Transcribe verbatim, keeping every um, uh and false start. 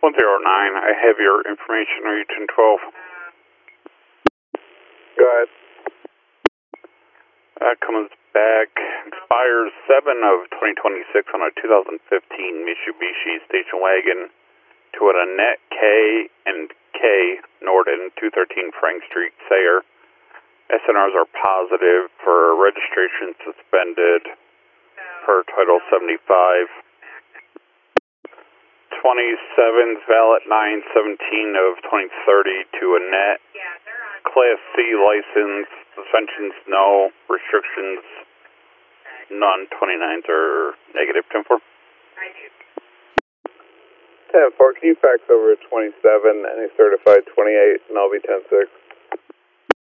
one zero nine, I have your information, are you ten twelve? Go ahead. That comes back, expires seven of twenty twenty-six on a two thousand fifteen Mitsubishi station wagon to an Annette K and K Norden, two thirteen Frank Street, Sayre. S N Rs are positive for registration suspended per Title seventy-five. twenty-seven's valid nine seventeen of twenty thirty to Annette. Class C license, suspensions no, restrictions none, twenty-nines are negative. ten four. ten four, can you fax over twenty-seven, any certified twenty-eight, and I'll be ten six.